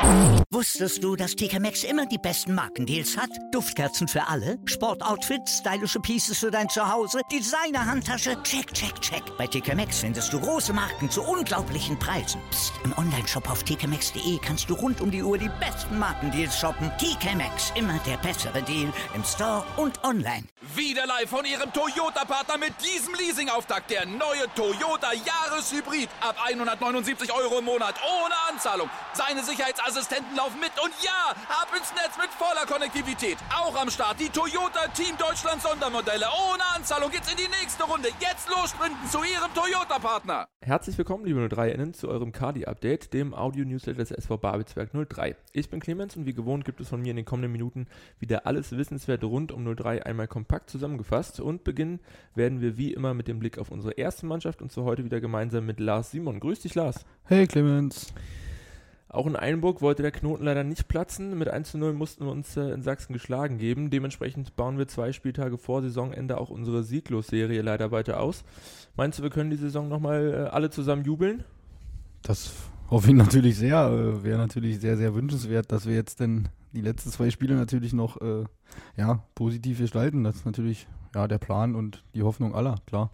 Wusstest du, dass TK Maxx immer die besten Markendeals hat? Duftkerzen für alle, Sportoutfits, stylische Pieces für dein Zuhause, Designer-Handtasche, check, check, check. Bei TK Maxx findest du große Marken zu unglaublichen Preisen. Psst. Im Onlineshop auf tkmaxx.de kannst du rund um die Uhr die besten Markendeals shoppen. TK Maxx, immer der bessere Deal im Store und online. Wieder live von Ihrem Toyota-Partner mit diesem Leasing-Auftakt. Der neue Toyota Jahreshybrid. Ab 179 € im Monat. Ohne Anzahlung. Seine Sicherheitsassistenten laufen mit. Und ja, ab ins Netz mit voller Konnektivität. Auch am Start die Toyota Team Deutschland Sondermodelle. Ohne Anzahlung geht's in die nächste Runde. Jetzt los sprinten zu Ihrem Toyota-Partner. Herzlich willkommen, liebe 03-Innen, zu eurem Kadi-Update, dem Audio-Newsletter des SV Babelsberg 03. Ich bin Clemens und wie gewohnt gibt es von mir in den kommenden Minuten wieder alles Wissenswerte rund um 03 einmal kompakt zusammengefasst. Und beginnen werden wir wie immer mit dem Blick auf unsere erste Mannschaft und so heute wieder gemeinsam mit Lars Simon. Grüß dich, Lars. Hey, Clemens. Auch in Einburg wollte der Knoten leider nicht platzen. Mit 1:0 mussten wir uns in Sachsen geschlagen geben. Dementsprechend bauen wir 2 Spieltage vor Saisonende auch unsere Sieglos-Serie leider weiter aus. Meinst du, wir können die Saison nochmal alle zusammen jubeln? Das hoffe ich natürlich sehr. Wäre natürlich sehr, sehr wünschenswert, dass wir jetzt denn die letzten 2 Spiele natürlich noch positiv gestalten. Das ist natürlich der Plan und die Hoffnung aller, klar.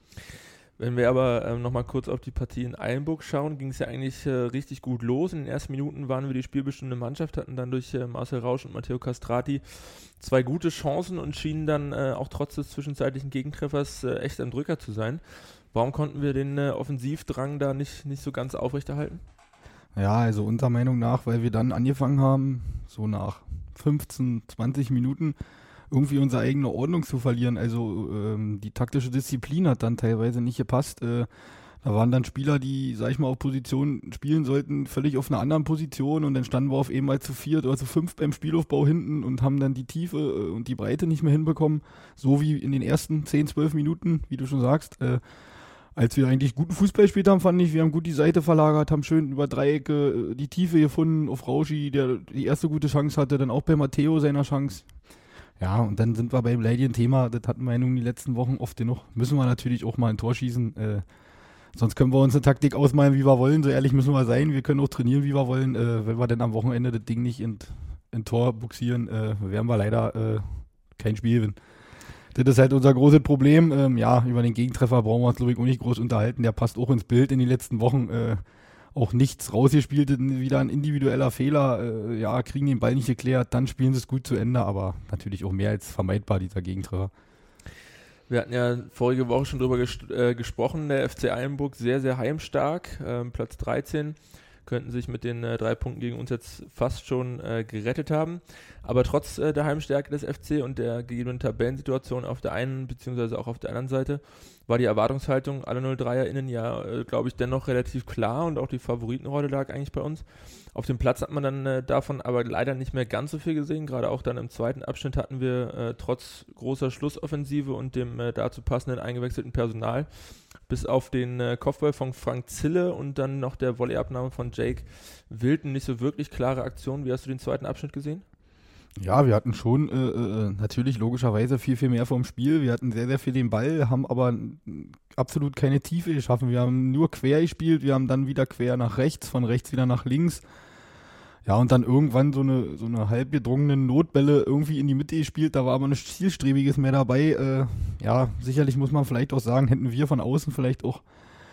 Wenn wir aber nochmal kurz auf die Partie in Eilenburg schauen, ging es ja eigentlich richtig gut los. In den ersten Minuten waren wir die spielbestimmende Mannschaft, hatten dann durch Marcel Rausch und Matteo Castrati 2 gute Chancen und schienen dann auch trotz des zwischenzeitlichen Gegentreffers echt am Drücker zu sein. Warum konnten wir den Offensivdrang da nicht so ganz aufrechterhalten? Ja, also unserer Meinung nach, weil wir dann angefangen haben, so nach 15, 20 Minuten, irgendwie unsere eigene Ordnung zu verlieren. Also die taktische Disziplin hat dann teilweise nicht gepasst. Da waren dann Spieler, die, sag ich mal, auf Positionen spielen sollten, völlig auf einer anderen Position und dann standen wir auf einmal zu 4 oder zu 5 beim Spielaufbau hinten und haben dann die Tiefe und die Breite nicht mehr hinbekommen. So wie in den ersten 10, 12 Minuten, wie du schon sagst. Als wir eigentlich guten Fußball gespielt haben, fand ich, wir haben gut die Seite verlagert, haben schön über Dreiecke die Tiefe gefunden auf Rauschi, der die erste gute Chance hatte, dann auch bei Matteo seiner Chance. Ja, und dann sind wir beim Leidien-Thema, das hatten wir ja nun die letzten Wochen oft genug, müssen wir natürlich auch mal ein Tor schießen, sonst können wir uns eine Taktik ausmalen, wie wir wollen, so ehrlich müssen wir sein, wir können auch trainieren, wie wir wollen, wenn wir dann am Wochenende das Ding nicht in Tor buxieren, werden wir leider kein Spiel gewinnen. Das ist halt unser großes Problem, über den Gegentreffer brauchen wir uns, glaube ich, auch nicht groß unterhalten, der passt auch ins Bild in den letzten Wochen, auch nichts rausgespielt, wieder ein individueller Fehler, kriegen den Ball nicht geklärt, dann spielen sie es gut zu Ende, aber natürlich auch mehr als vermeidbar, dieser Gegentreffer. Wir hatten ja vorige Woche schon drüber gesprochen, der FC Eilenburg sehr, sehr heimstark, Platz 13, könnten sich mit den 3 Punkten gegen uns jetzt fast schon gerettet haben. Aber trotz der Heimstärke des FC und der gegebenen Tabellensituation auf der einen bzw. auch auf der anderen Seite war die Erwartungshaltung aller 03erInnen glaube ich, dennoch relativ klar und auch die Favoritenrolle lag eigentlich bei uns. Auf dem Platz hat man dann davon aber leider nicht mehr ganz so viel gesehen. Gerade auch dann im zweiten Abschnitt hatten wir trotz großer Schlussoffensive und dem dazu passenden eingewechselten Personal bis auf den Kopfball von Frank Zille und dann noch der Volleyabnahme von Jake Wilton nicht so wirklich klare Aktionen. Wie hast du den zweiten Abschnitt gesehen? Ja, wir hatten schon natürlich logischerweise viel, viel mehr vom Spiel. Wir hatten sehr, sehr viel den Ball, haben aber absolut keine Tiefe geschaffen. Wir haben nur quer gespielt, wir haben dann wieder quer nach rechts, von rechts wieder nach links. Ja, und dann irgendwann so eine halb gedrungene Notbälle irgendwie in die Mitte gespielt, da war aber nichts Zielstrebiges mehr dabei. Sicherlich muss man vielleicht auch sagen, hätten wir von außen vielleicht auch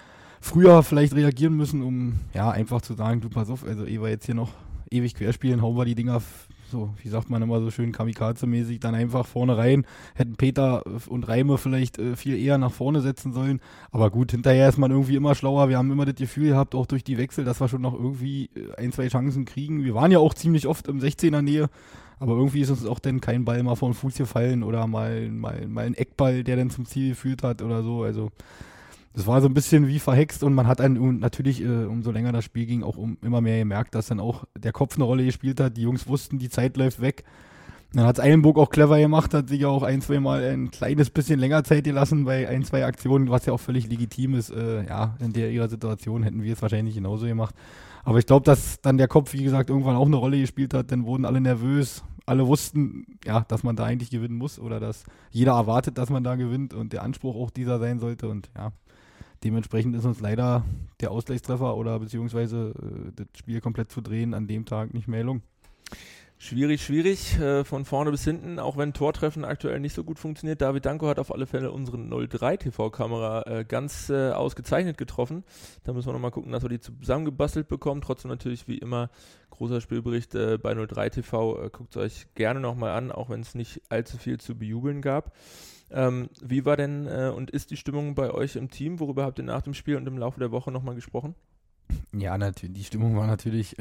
früher vielleicht reagieren müssen, um einfach zu sagen, du pass auf, also ehe wir jetzt hier noch ewig querspielen, hauen wir die Dinger so, wie sagt man immer so schön, Kamikaze-mäßig dann einfach vorne rein. Hätten Peter und Reime vielleicht viel eher nach vorne setzen sollen. Aber gut, hinterher ist man irgendwie immer schlauer. Wir haben immer das Gefühl gehabt, auch durch die Wechsel, dass wir schon noch irgendwie 1, 2 Chancen kriegen. Wir waren ja auch ziemlich oft im 16er Nähe. Aber irgendwie ist uns auch dann kein Ball mal vor den Fuß gefallen oder mal ein Eckball, der dann zum Ziel geführt hat oder so. Also das war so ein bisschen wie verhext und man hat dann natürlich, umso länger das Spiel ging, auch immer mehr gemerkt, dass dann auch der Kopf eine Rolle gespielt hat. Die Jungs wussten, die Zeit läuft weg. Dann hat es Eilenburg auch clever gemacht, hat sich ja auch 1, 2 Mal ein kleines bisschen länger Zeit gelassen bei 1, 2 Aktionen, was ja auch völlig legitim ist. In ihrer Situation hätten wir es wahrscheinlich genauso gemacht. Aber ich glaube, dass dann der Kopf, wie gesagt, irgendwann auch eine Rolle gespielt hat. Dann wurden alle nervös. Alle wussten, dass man da eigentlich gewinnen muss oder dass jeder erwartet, dass man da gewinnt und der Anspruch auch dieser sein sollte. Und Dementsprechend ist uns leider der Ausgleichstreffer oder beziehungsweise das Spiel komplett zu drehen an dem Tag nicht mehr gelungen. Schwierig, von vorne bis hinten, auch wenn Tortreffen aktuell nicht so gut funktioniert. David Danko hat auf alle Fälle unsere 03 TV-Kamera ganz ausgezeichnet getroffen. Da müssen wir nochmal gucken, dass wir die zusammengebastelt bekommen. Trotzdem natürlich wie immer großer Spielbericht bei 03 TV. Guckt es euch gerne nochmal an, auch wenn es nicht allzu viel zu bejubeln gab. Wie war denn und ist die Stimmung bei euch im Team? Worüber habt ihr nach dem Spiel und im Laufe der Woche nochmal gesprochen? Ja, natürlich. Die Stimmung war natürlich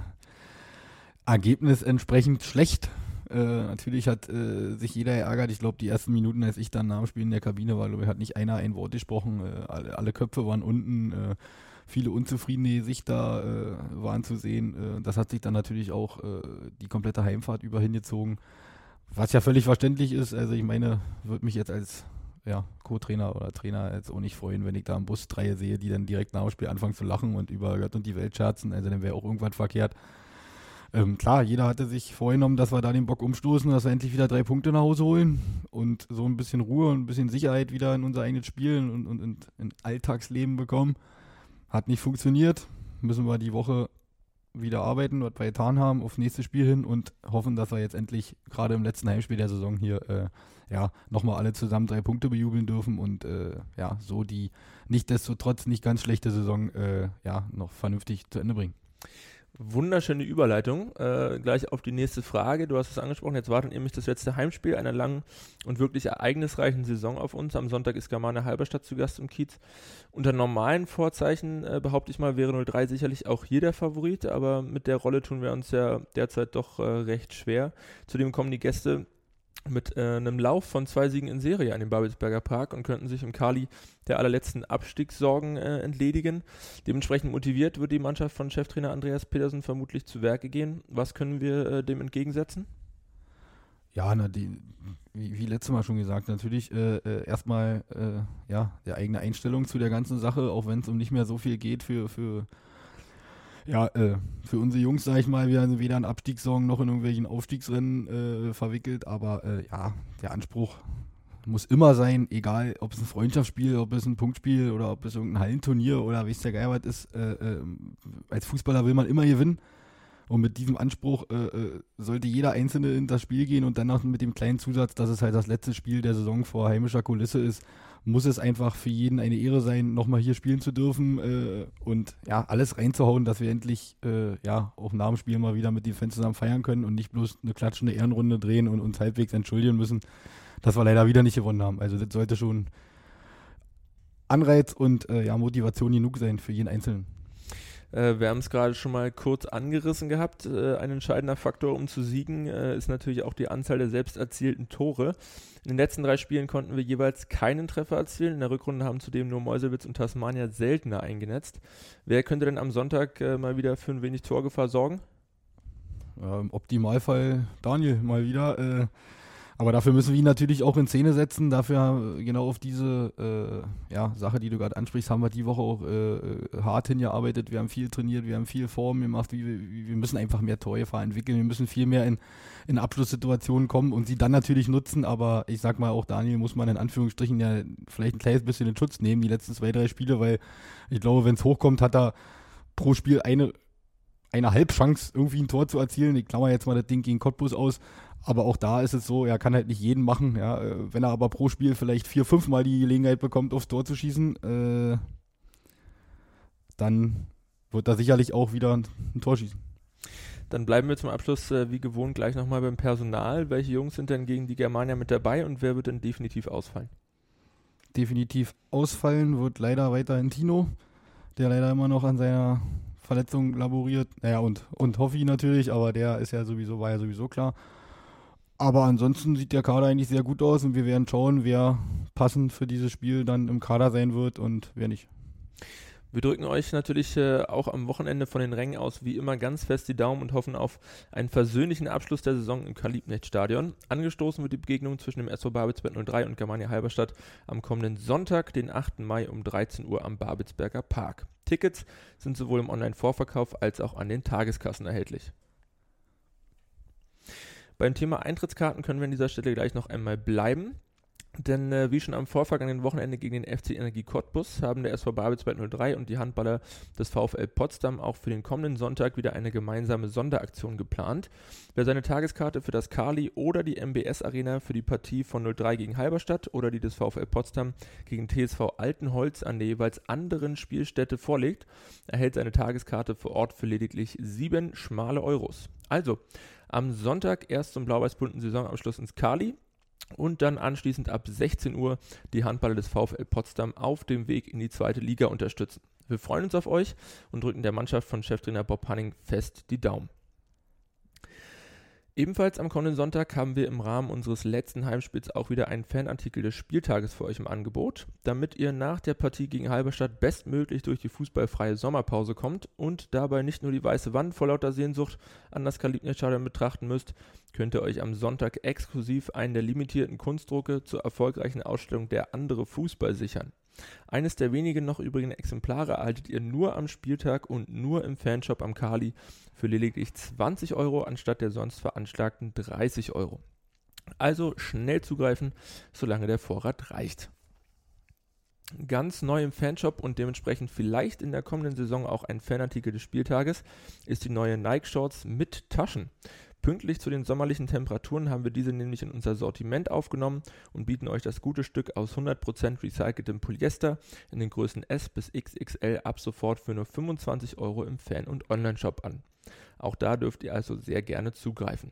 Ergebnis entsprechend schlecht. Natürlich hat sich jeder ärgert. Ich glaube, die ersten Minuten, als ich dann nach dem Spiel in der Kabine war, hat nicht einer ein Wort gesprochen. Alle Köpfe waren unten. Viele unzufriedene Gesichter waren zu sehen. Das hat sich dann natürlich auch die komplette Heimfahrt über hingezogen. Was ja völlig verständlich ist. Also ich meine, würde mich jetzt als Co-Trainer oder Trainer jetzt auch nicht freuen, wenn ich da am Bus 3 sehe, die dann direkt nach dem Spiel anfangen zu lachen und über Gott und die Welt scherzen. Also dann wäre auch irgendwas verkehrt. Klar, jeder hatte sich vorgenommen, dass wir da den Bock umstoßen, dass wir endlich wieder 3 Punkte nach Hause holen und so ein bisschen Ruhe und ein bisschen Sicherheit wieder in unser eigenes Spiel und in Alltagsleben bekommen. Hat nicht funktioniert. Müssen wir die Woche wieder arbeiten, was wir getan haben, aufs nächste Spiel hin und hoffen, dass wir jetzt endlich gerade im letzten Heimspiel der Saison hier nochmal alle zusammen 3 Punkte bejubeln dürfen und so die nichtsdestotrotz nicht ganz schlechte Saison noch vernünftig zu Ende bringen. Wunderschöne Überleitung, gleich auf die nächste Frage. Du hast es angesprochen, jetzt wartet nämlich das letzte Heimspiel einer langen und wirklich ereignisreichen Saison auf uns. Am Sonntag ist Germania Halberstadt zu Gast im Kiez. Unter normalen Vorzeichen, behaupte ich mal, wäre 03 sicherlich auch hier der Favorit, aber mit der Rolle tun wir uns ja derzeit doch recht schwer. Zudem kommen die Gäste mit einem Lauf von 2 Siegen in Serie an den Babelsberger Park und könnten sich im Kali der allerletzten Abstiegssorgen entledigen. Dementsprechend motiviert wird die Mannschaft von Cheftrainer Andreas Petersen vermutlich zu Werke gehen. Was können wir dem entgegensetzen? Ja, wie letztes Mal schon gesagt, natürlich erstmal die eigene Einstellung zu der ganzen Sache, auch wenn es um nicht mehr so viel geht für unsere Jungs, sag ich mal, wir sind weder in Abstiegssorgen noch in irgendwelchen Aufstiegsrennen verwickelt, aber der Anspruch muss immer sein, egal ob es ein Freundschaftsspiel, ob es ein Punktspiel oder ob es irgendein Hallenturnier oder weiß der Geier was ist, als Fußballer will man immer gewinnen und mit diesem Anspruch sollte jeder Einzelne in das Spiel gehen und dann noch mit dem kleinen Zusatz, dass es halt das letzte Spiel der Saison vor heimischer Kulisse ist, muss es einfach für jeden eine Ehre sein, nochmal hier spielen zu dürfen und alles reinzuhauen, dass wir endlich auch nach dem Spiel mal wieder mit den Fans zusammen feiern können und nicht bloß eine klatschende Ehrenrunde drehen und uns halbwegs entschuldigen müssen, dass wir leider wieder nicht gewonnen haben. Also das sollte schon Anreiz und Motivation genug sein für jeden Einzelnen. Wir haben es gerade schon mal kurz angerissen gehabt. Ein entscheidender Faktor, um zu siegen, ist natürlich auch die Anzahl der selbst erzielten Tore. In den letzten 3 Spielen konnten wir jeweils keinen Treffer erzielen. In der Rückrunde haben zudem nur Meuselwitz und Tasmania seltener eingenetzt. Wer könnte denn am Sonntag mal wieder für ein wenig Torgefahr sorgen? Im Optimalfall Daniel mal wieder. Aber dafür müssen wir ihn natürlich auch in Szene setzen. Dafür genau auf diese Sache, die du gerade ansprichst, haben wir die Woche auch hart hingearbeitet. Wir haben viel trainiert, wir haben viel Form gemacht. Wir müssen einfach mehr Torgefahr entwickeln. Wir müssen viel mehr in Abschlusssituationen kommen und sie dann natürlich nutzen. Aber ich sag mal, auch Daniel muss man in Anführungsstrichen ja vielleicht ein kleines bisschen in Schutz nehmen, die letzten 2, 3 Spiele, weil ich glaube, wenn es hochkommt, hat er pro Spiel eine Halbchance, irgendwie ein Tor zu erzielen. Ich klammer jetzt mal das Ding gegen Cottbus aus. Aber auch da ist es so, er kann halt nicht jeden machen. Ja. Wenn er aber pro Spiel vielleicht 4, 5 Mal die Gelegenheit bekommt, aufs Tor zu schießen, dann wird er sicherlich auch wieder ein Tor schießen. Dann bleiben wir zum Abschluss wie gewohnt gleich nochmal beim Personal. Welche Jungs sind denn gegen die Germania mit dabei und wer wird denn definitiv ausfallen? Definitiv ausfallen wird leider weiterhin Tino, der leider immer noch an seiner Verletzung laboriert. Naja, und Hoffi natürlich, aber der war ja sowieso klar. Aber ansonsten sieht der Kader eigentlich sehr gut aus und wir werden schauen, wer passend für dieses Spiel dann im Kader sein wird und wer nicht. Wir drücken euch natürlich auch am Wochenende von den Rängen aus wie immer ganz fest die Daumen und hoffen auf einen versöhnlichen Abschluss der Saison im Karl-Liebknecht-Stadion. Angestoßen wird die Begegnung zwischen dem SV Babelsberg 03 und Germania Halberstadt am kommenden Sonntag, den 8. Mai um 13 Uhr am Babelsberger Park. Tickets sind sowohl im Online-Vorverkauf als auch an den Tageskassen erhältlich. Beim Thema Eintrittskarten können wir an dieser Stelle gleich noch einmal bleiben. Denn wie schon am vorvergangenen Wochenende gegen den FC Energie Cottbus haben der SV Babelsberg 03 und die Handballer des VfL Potsdam auch für den kommenden Sonntag wieder eine gemeinsame Sonderaktion geplant. Wer seine Tageskarte für das Kali oder die MBS Arena für die Partie von 03 gegen Halberstadt oder die des VfL Potsdam gegen TSV Altenholz an der jeweils anderen Spielstätte vorlegt, erhält seine Tageskarte vor Ort für lediglich 7 schmale Euros. Also am Sonntag erst zum blau-weiß-bunten Saisonabschluss ins Kali und dann anschließend ab 16 Uhr die Handballer des VfL Potsdam auf dem Weg in die 2. Liga unterstützen. Wir freuen uns auf euch und drücken der Mannschaft von Cheftrainer Bob Hanning fest die Daumen. Ebenfalls am kommenden Sonntag haben wir im Rahmen unseres letzten Heimspiels auch wieder einen Fanartikel des Spieltages für euch im Angebot, damit ihr nach der Partie gegen Halberstadt bestmöglich durch die fußballfreie Sommerpause kommt und dabei nicht nur die weiße Wand vor lauter Sehnsucht an das Kalibner-Stadion betrachten müsst, könnt ihr euch am Sonntag exklusiv einen der limitierten Kunstdrucke zur erfolgreichen Ausstellung Der andere Fußball sichern. Eines der wenigen noch übrigen Exemplare erhaltet ihr nur am Spieltag und nur im Fanshop am Kali für lediglich 20 Euro anstatt der sonst veranschlagten 30 Euro. Also schnell zugreifen, solange der Vorrat reicht. Ganz neu im Fanshop und dementsprechend vielleicht in der kommenden Saison auch ein Fanartikel des Spieltages ist die neue Nike Shorts mit Taschen. Pünktlich zu den sommerlichen Temperaturen haben wir diese nämlich in unser Sortiment aufgenommen und bieten euch das gute Stück aus 100% recyceltem Polyester in den Größen S bis XXL ab sofort für nur 25 Euro im Fan- und Online-Shop an. Auch da dürft ihr also sehr gerne zugreifen.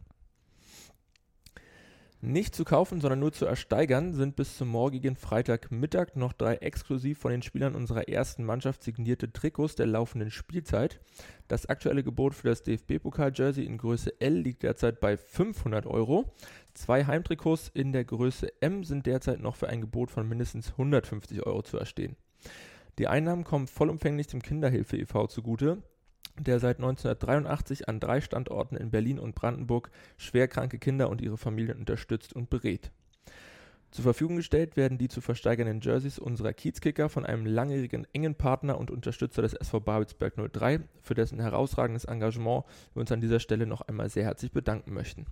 Nicht zu kaufen, sondern nur zu ersteigern sind bis zum morgigen Freitagmittag noch 3 exklusiv von den Spielern unserer ersten Mannschaft signierte Trikots der laufenden Spielzeit. Das aktuelle Gebot für das DFB-Pokal-Jersey in Größe L liegt derzeit bei 500 Euro. 2 Heimtrikots in der Größe M sind derzeit noch für ein Gebot von mindestens 150 Euro zu erstehen. Die Einnahmen kommen vollumfänglich dem Kinderhilfe e.V. zugute, der seit 1983 an 3 Standorten in Berlin und Brandenburg schwerkranke Kinder und ihre Familien unterstützt und berät. Zur Verfügung gestellt werden die zu versteigernden Jerseys unserer Kiezkicker von einem langjährigen engen Partner und Unterstützer des SV Babelsberg 03, für dessen herausragendes Engagement wir uns an dieser Stelle noch einmal sehr herzlich bedanken möchten.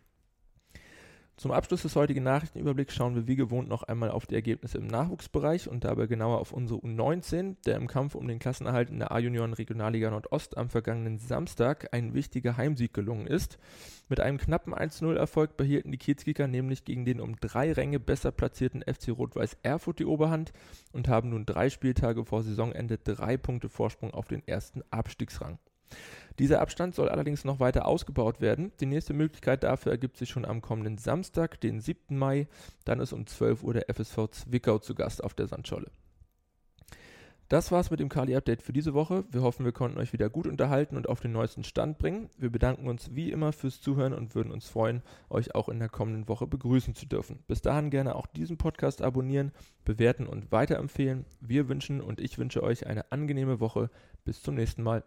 Zum Abschluss des heutigen Nachrichtenüberblicks schauen wir wie gewohnt noch einmal auf die Ergebnisse im Nachwuchsbereich und dabei genauer auf unsere U19, der im Kampf um den Klassenerhalt in der A-Junioren Regionalliga Nordost am vergangenen Samstag ein wichtiger Heimsieg gelungen ist. Mit einem knappen 1-0-Erfolg behielten die Kiezkicker nämlich gegen den um 3 Ränge besser platzierten FC Rot-Weiß Erfurt die Oberhand und haben nun 3 Spieltage vor Saisonende 3 Punkte Vorsprung auf den ersten Abstiegsrang. Dieser Abstand soll allerdings noch weiter ausgebaut werden. Die nächste Möglichkeit dafür ergibt sich schon am kommenden Samstag, den 7. Mai. Dann ist um 12 Uhr der FSV Zwickau zu Gast auf der Sandscholle. Das war's mit dem Kali-Update für diese Woche. Wir hoffen, wir konnten euch wieder gut unterhalten und auf den neuesten Stand bringen. Wir bedanken uns wie immer fürs Zuhören und würden uns freuen, euch auch in der kommenden Woche begrüßen zu dürfen. Bis dahin gerne auch diesen Podcast abonnieren, bewerten und weiterempfehlen. Wir wünschen und ich wünsche euch eine angenehme Woche. Bis zum nächsten Mal.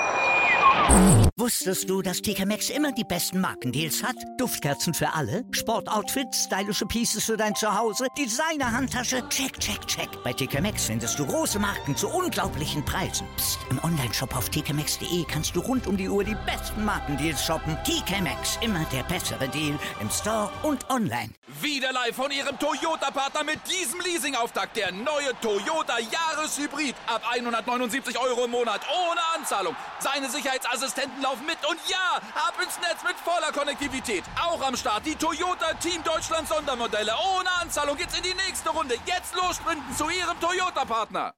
Wusstest du, dass TK Maxx immer die besten Markendeals hat? Duftkerzen für alle, Sportoutfits, stylische Pieces für dein Zuhause, Designer-Handtasche, check, check, check. Bei TK Maxx findest du große Marken zu unglaublichen Preisen. Psst. Im Onlineshop auf tkmaxx.de kannst du rund um die Uhr die besten Markendeals shoppen. TK Maxx, immer der bessere Deal im Store und online. Wieder live von Ihrem Toyota-Partner mit diesem Leasing-Auftakt. Der neue Toyota Jahreshybrid. Ab 179 Euro im Monat ohne Anzahlung. Seine Sicherheitsassistenten laufen mit und ja, ab ins Netz mit voller Konnektivität. Auch am Start die Toyota Team Deutschland Sondermodelle. Ohne Anzahlung geht's in die nächste Runde. Jetzt los sprinten zu Ihrem Toyota-Partner.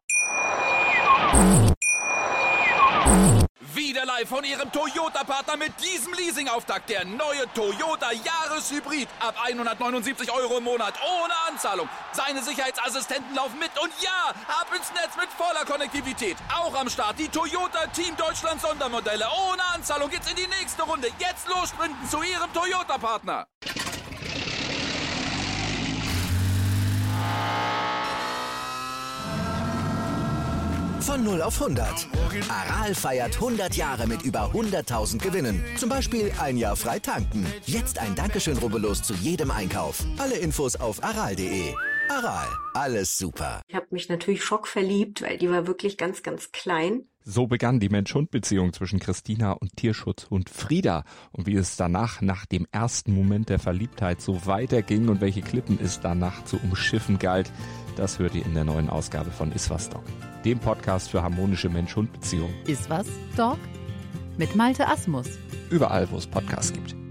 Wieder live von Ihrem Toyota-Partner mit diesem Leasing-Auftakt. Der neue Toyota Jahreshybrid. Ab 179 Euro im Monat ohne Anzahlung. Seine Sicherheitsassistenten laufen mit und ja, ab ins Netz mit voller Konnektivität. Auch am Start die Toyota Team Deutschland Sondermodelle. Ohne Anzahlung geht's in die nächste Runde. Jetzt los sprinten zu Ihrem Toyota-Partner. Von 0 auf 100. Aral feiert 100 Jahre mit über 100.000 Gewinnen. Zum Beispiel ein Jahr frei tanken. Jetzt ein Dankeschön, rubbellos zu jedem Einkauf. Alle Infos auf aral.de. Aral, alles super. Ich habe mich natürlich schockverliebt, weil die war wirklich ganz, ganz klein. So begann die Mensch-Hund-Beziehung zwischen Christina und Tierschutzhund Frieda. Und wie es danach, nach dem ersten Moment der Verliebtheit, so weiterging und welche Klippen es danach zu umschiffen galt, das hört ihr in der neuen Ausgabe von Iswas Dog, dem Podcast für harmonische Mensch-Hund-Beziehungen. Iswas Dog? Mit Malte Asmus. Überall, wo es Podcasts gibt.